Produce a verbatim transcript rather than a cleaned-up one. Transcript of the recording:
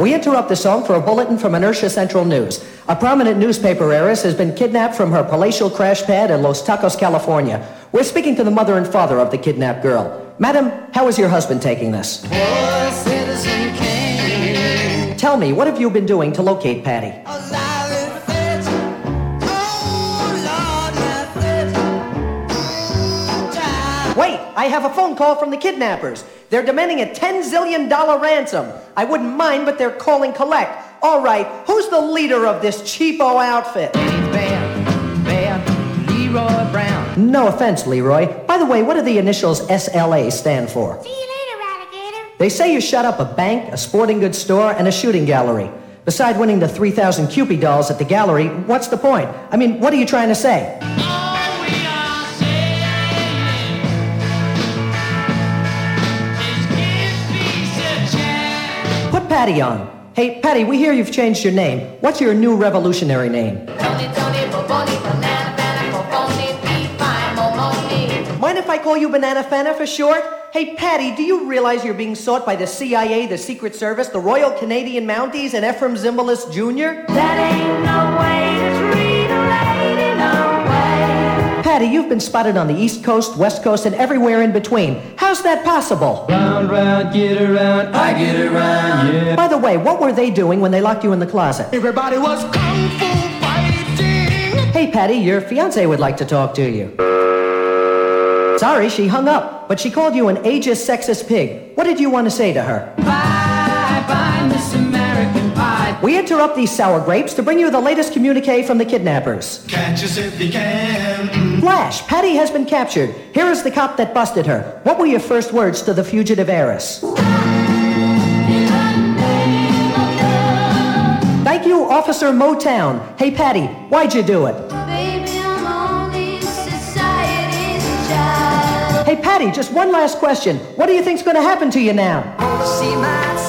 We interrupt the song for a bulletin from Inertia Central News. A prominent newspaper heiress has been kidnapped from her palatial crash pad in Los Tacos, California. We're speaking to the mother and father of the kidnapped girl. Madam, how is your husband taking this? Oh, Citizen Kane. Tell me, what have you been doing to locate Patty? Wait, I have a phone call from the kidnappers. They're demanding a ten zillion dollar ransom. I wouldn't mind, but they're calling collect. All right, who's the leader of this cheapo outfit? Bam, bam, Leroy Brown. No offense, Leroy. By the way, what do the initials S L A stand for? See you later, Alligator. They say you shut up a bank, a sporting goods store, and a shooting gallery. Besides winning the three thousand Cupid dolls at the gallery, what's the point? I mean, what are you trying to say? Put Patty on. Hey, Patty, we hear you've changed your name. What's your new revolutionary name? Tony, Tony, Boboni, Banana, Banana, Boboni, Be Fine, Momoni. Mind if I call you Banana Fana for short? Hey, Patty, do you realize you're being sought by the C I A, the Secret Service, the Royal Canadian Mounties, and Ephraim Zimbalist Junior? That ain't no way to treat a lady, no way. Patty, you've been spotted on the East Coast, West Coast, and everywhere in between. How's that possible? Round, round, get around, I get around, yeah. By the way, what were they doing when they locked you in the closet? Everybody was kung fu fighting. Hey, Patty, your fiancée would like to talk to you. Sorry, she hung up, but she called you an ageist, sexist pig. What did you want to say to her? Bye, bye, Miss American Pie. We interrupt these sour grapes to bring you the latest communique from the kidnappers. Catch us if you can. Flash, Patty has been captured. Here is the cop that busted her. What were your first words to the fugitive heiress? Thank you, Officer Motown. Hey, Patty, why'd you do it? Baby, I'm only society's child. Hey, Patty, just one last question. What do you think's going to happen to you now? Oh, see my